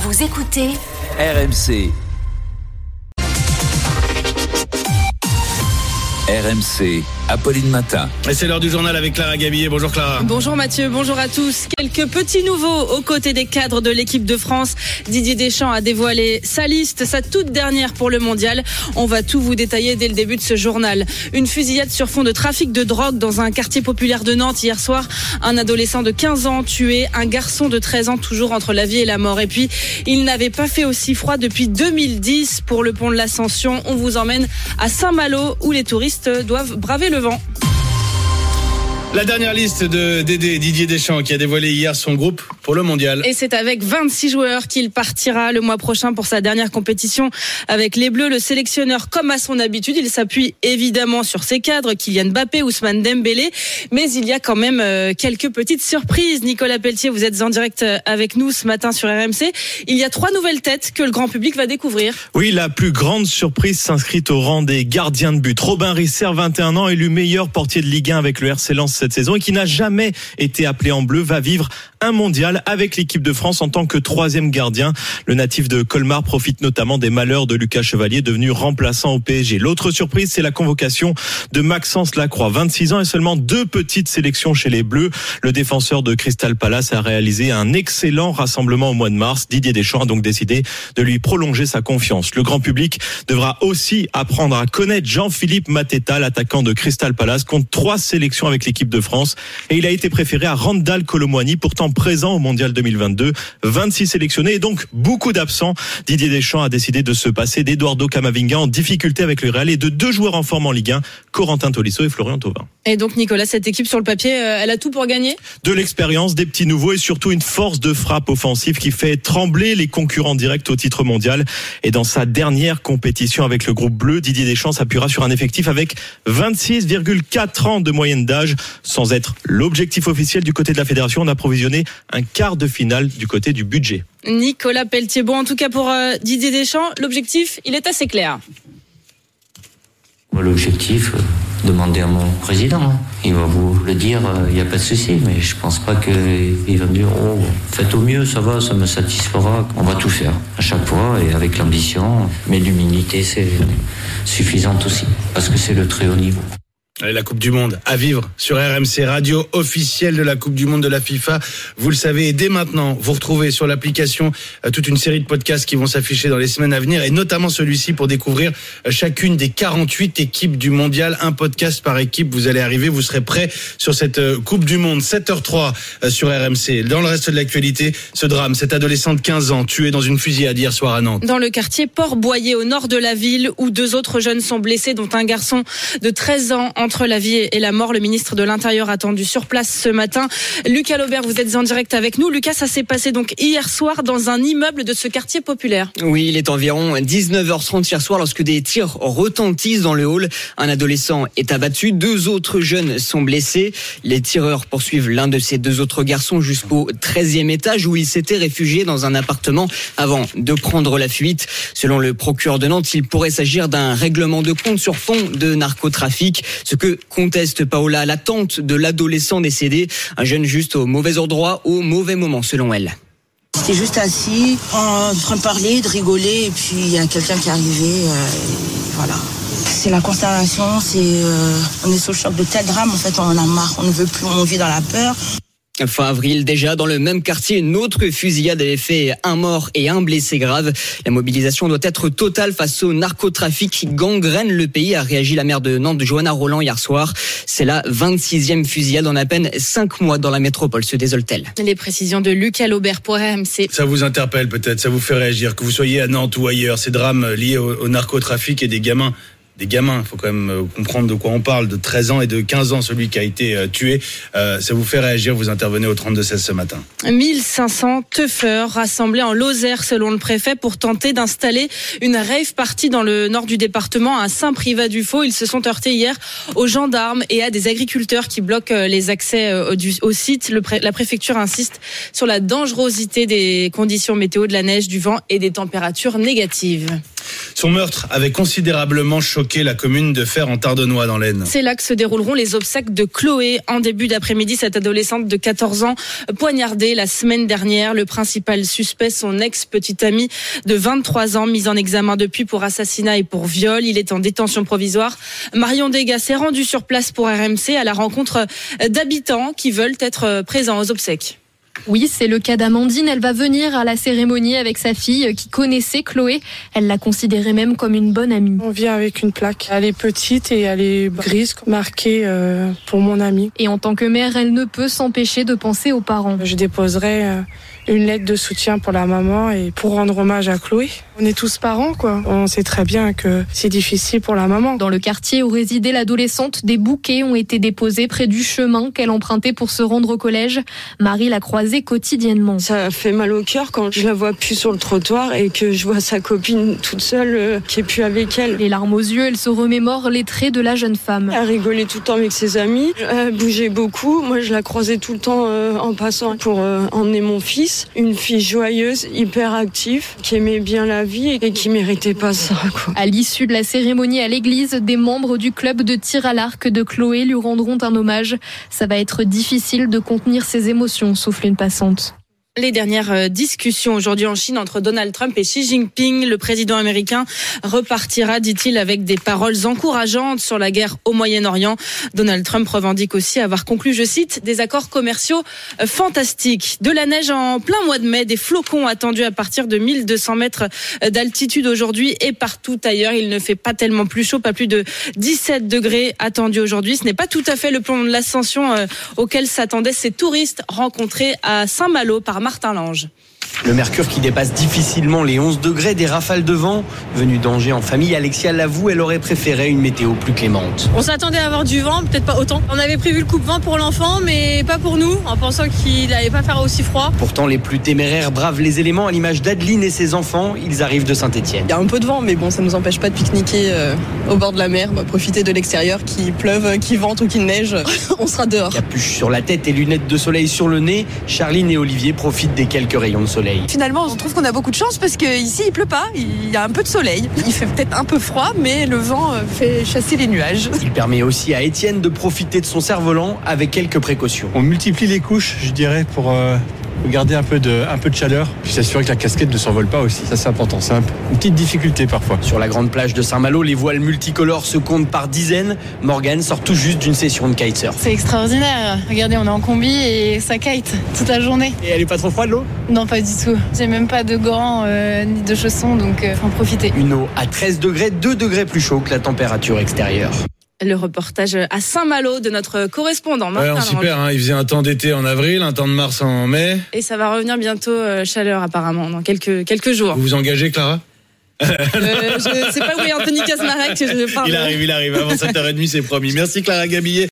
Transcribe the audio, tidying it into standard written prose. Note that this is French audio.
Vous écoutez RMC. RMC, Apolline Matin. Et c'est l'heure du journal avec Clara Gabillet. Bonjour Clara. Bonjour Mathieu, bonjour à tous. Quelques petits nouveaux aux côtés des cadres de l'équipe de France. Didier Deschamps a dévoilé sa liste, sa toute dernière pour le mondial. On va tout vous détailler dès le début de ce journal. Une fusillade sur fond de trafic de drogue dans un quartier populaire de Nantes hier soir. Un adolescent de 15 ans tué, un garçon de 13 ans toujours entre la vie et la mort. Et puis, il n'avait pas fait aussi froid depuis 2010 pour le pont de l'Ascension. On vous emmène à Saint-Malo où les touristes doivent braver le vent. La dernière liste de Didier Deschamps qui a dévoilé hier son groupe pour le mondial. Et c'est avec 26 joueurs qu'il partira le mois prochain pour sa dernière compétition avec les Bleus. Le sélectionneur, comme à son habitude, il s'appuie évidemment sur ses cadres, Kylian Mbappé, Ousmane Dembélé. Mais il y a quand même quelques petites surprises. Nicolas Pelletier, vous êtes en direct avec nous ce matin sur RMC. Il y a 3 nouvelles têtes que le grand public va découvrir. Oui, la plus grande surprise s'inscrit au rang des gardiens de but. Robin Risser, 21 ans, élu meilleur portier de Ligue 1 avec le RC Lens cette saison et qui n'a jamais été appelé en bleu, va vivre un mondial avec l'équipe de France en tant que 3e gardien. Le natif de Colmar profite notamment des malheurs de Lucas Chevalier, devenu remplaçant au PSG. L'autre surprise, c'est la convocation de Maxence Lacroix, 26 ans et seulement 2 petites sélections chez les Bleus. Le défenseur de Crystal Palace a réalisé un excellent rassemblement au mois de mars. Didier Deschamps a donc décidé de lui prolonger sa confiance. Le grand public devra aussi apprendre à connaître Jean-Philippe Mateta, l'attaquant de Crystal Palace, compte 3 sélections avec l'équipe de France et il a été préféré à Randal Kolo Muani, pourtant présent au mondial 2022. 26 sélectionnés et donc beaucoup d'absents. Didier Deschamps a décidé de se passer d'Eduardo Camavinga en difficulté avec le Real et de 2 joueurs en forme en Ligue 1, Corentin Tolisso et Florian Thauvin. Et donc Nicolas, cette équipe sur le papier, elle a tout pour gagner ? De l'expérience, des petits nouveaux et surtout une force de frappe offensive qui fait trembler les concurrents directs au titre mondial. Et dans sa dernière compétition avec le groupe bleu, Didier Deschamps s'appuiera sur un effectif avec 26,4 ans de moyenne d'âge. Sans être l'objectif officiel du côté de la fédération, on a provisionné un quart de finale du côté du budget. Nicolas Pelletier, bon en tout cas pour Didier Deschamps, l'objectif, il est assez clair. L'objectif, demandez à mon président. Il va vous le dire, il n'y a pas de souci, mais je pense pas qu'il va me dire faites au mieux, ça va, ça me satisfera. On va tout faire à chaque fois et avec l'ambition, mais l'humilité c'est suffisante aussi, parce que c'est le très haut niveau. Allez, la Coupe du Monde à vivre sur RMC, radio officielle de la Coupe du Monde de la FIFA. Vous le savez, et dès maintenant, vous retrouvez sur l'application toute une série de podcasts qui vont s'afficher dans les semaines à venir, et notamment celui-ci pour découvrir chacune des 48 équipes du mondial. Un podcast par équipe, vous allez arriver, vous serez prêts sur cette Coupe du Monde. 7h03 sur RMC. Dans le reste de l'actualité, ce drame, cet adolescent de 15 ans tué dans une fusillade hier soir à Nantes. Dans le quartier Port-Boyer, au nord de la ville, où 2 autres jeunes sont blessés, dont un garçon de 13 ans entre la vie et la mort. Le ministre de l'Intérieur attendu sur place ce matin. Lucas Laubert, vous êtes en direct avec nous. Lucas, ça s'est passé donc hier soir dans un immeuble de ce quartier populaire. Oui, il est environ 19h30 hier soir lorsque des tirs retentissent dans le hall. Un adolescent est abattu, 2 autres jeunes sont blessés. Les tireurs poursuivent l'un de ces 2 autres garçons jusqu'au 13e étage où il s'était réfugié dans un appartement avant de prendre la fuite. Selon le procureur de Nantes, il pourrait s'agir d'un règlement de compte sur fond de narcotrafic. Ce que conteste Paola, l'attente de l'adolescent décédé, un jeune juste au mauvais endroit, au mauvais moment selon elle. J'étais juste assis, en train de parler, de rigoler, et puis il y a quelqu'un qui est arrivé, voilà. C'est la consternation, on est sous le choc de tel drame, en fait on en a marre, on ne veut plus, on vit dans la peur. Fin avril, déjà, dans le même quartier, une autre fusillade avait fait 1 mort et 1 blessé grave. La mobilisation doit être totale face au narcotrafic qui gangrène le pays, a réagi la maire de Nantes, Johanna Roland, hier soir. C'est la 26e fusillade en à peine 5 mois dans la métropole, se désole-t-elle. Les précisions de Lucas Laubert pour RMC. Ça vous interpelle peut-être, ça vous fait réagir, que vous soyez à Nantes ou ailleurs, ces drames liés au narcotrafic et des gamins. Il faut quand même comprendre de quoi on parle, de 13 ans et de 15 ans, celui qui a été tué. Ça vous fait réagir, vous intervenez au 32-16 ce matin. 1500 teufeurs rassemblés en Lozère, selon le préfet, pour tenter d'installer une rave party dans le nord du département, à Saint-Privat-du-Faux. Ils se sont heurtés hier aux gendarmes et à des agriculteurs qui bloquent les accès au site. La préfecture insiste sur la dangerosité des conditions météo, de la neige, du vent et des températures négatives. Son meurtre avait considérablement choqué la commune de Fère en Tardenois dans l'Aisne. C'est là que se dérouleront les obsèques de Chloé. En début d'après-midi, cette adolescente de 14 ans poignardée la semaine dernière. Le principal suspect, son ex-petite amie de 23 ans, mise en examen depuis pour assassinat et pour viol. Il est en détention provisoire. Marion Degas s'est rendue sur place pour RMC à la rencontre d'habitants qui veulent être présents aux obsèques. Oui, c'est le cas d'Amandine. Elle va venir à la cérémonie avec sa fille qui connaissait Chloé. Elle la considérait même comme une bonne amie. On vient avec une plaque. Elle est petite et elle est grise, marquée pour mon amie. Et en tant que mère, elle ne peut s'empêcher de penser aux parents. Je déposerai une lettre de soutien pour la maman et pour rendre hommage à Chloé. On est tous parents, quoi. On sait très bien que c'est difficile pour la maman. Dans le quartier où résidait l'adolescente, des bouquets ont été déposés près du chemin qu'elle empruntait pour se rendre au collège. Marie l'a croisée quotidiennement. Ça fait mal au cœur quand je la vois plus sur le trottoir et que je vois sa copine toute seule qui est plus avec elle. Les larmes aux yeux, elle se remémore les traits de la jeune femme. Elle rigolait tout le temps avec ses amis, elle bougeait beaucoup. Moi, je la croisais tout le temps en passant pour emmener mon fils. Une fille joyeuse, hyper active, qui aimait bien la vie et qui méritait pas ça, quoi. À l'issue de la cérémonie à l'église, des membres du club de tir à l'arc de Chloé lui rendront un hommage. Ça va être difficile de contenir ses émotions, souffle une passante. Les dernières discussions aujourd'hui en Chine entre Donald Trump et Xi Jinping. Le président américain repartira, dit-il, avec des paroles encourageantes sur la guerre au Moyen-Orient. Donald Trump revendique aussi avoir conclu, je cite, des accords commerciaux fantastiques. De la neige en plein mois de mai, des flocons attendus à partir de 1200 mètres d'altitude aujourd'hui et partout ailleurs. Il ne fait pas tellement plus chaud, pas plus de 17 degrés attendus aujourd'hui. Ce n'est pas tout à fait le plan de l'ascension auquel s'attendaient ces touristes rencontrés à Saint-Malo par Martin Lange. Le mercure qui dépasse difficilement les 11 degrés, des rafales de vent. Venue d'Angers en famille, Alexia l'avoue, elle aurait préféré une météo plus clémente. On s'attendait à avoir du vent, peut-être pas autant. On avait prévu le coupe-vent pour l'enfant, mais pas pour nous, en pensant qu'il n'allait pas faire aussi froid. Pourtant, les plus téméraires bravent les éléments, à l'image d'Adeline et ses enfants. Ils arrivent de Saint-Étienne. Il y a un peu de vent, mais bon, ça ne nous empêche pas de pique-niquer au bord de la mer, profiter de l'extérieur, qu'il pleuve, qu'il vente ou qu'il neige, on sera dehors. Capuche sur la tête et lunettes de soleil sur le nez, Charline et Olivier profitent des quelques rayons de soleil. Finalement, on trouve qu'on a beaucoup de chance parce qu'ici il pleut pas, il y a un peu de soleil. Il fait peut-être un peu froid, mais le vent fait chasser les nuages. Il permet aussi à Étienne de profiter de son cerf-volant avec quelques précautions. On multiplie les couches, je dirais, pour garder un peu de chaleur, puis s'assurer que la casquette ne s'envole pas aussi. Ça, c'est important, c'est une petite difficulté parfois. Sur la grande plage de Saint-Malo, les voiles multicolores se comptent par dizaines. Morgane sort tout juste d'une session de kitesurf. C'est extraordinaire. Regardez, on est en combi et ça kite toute la journée. Et elle est pas trop froide, l'eau ? Non, pas du tout. J'ai même pas de gants ni de chaussons, donc faut en profiter. Une eau à 13 degrés, 2 degrés plus chaud que la température extérieure. Le reportage à Saint-Malo de notre correspondant Martin Lange. Super, il faisait un temps d'été en avril, un temps de mars en mai. Et ça va revenir bientôt, chaleur apparemment, dans quelques jours. Vous vous engagez, Clara ? Je sais pas où est Anthony Kasmarek. Il arrive, avant 7h30, c'est promis. Merci Clara Gabillet.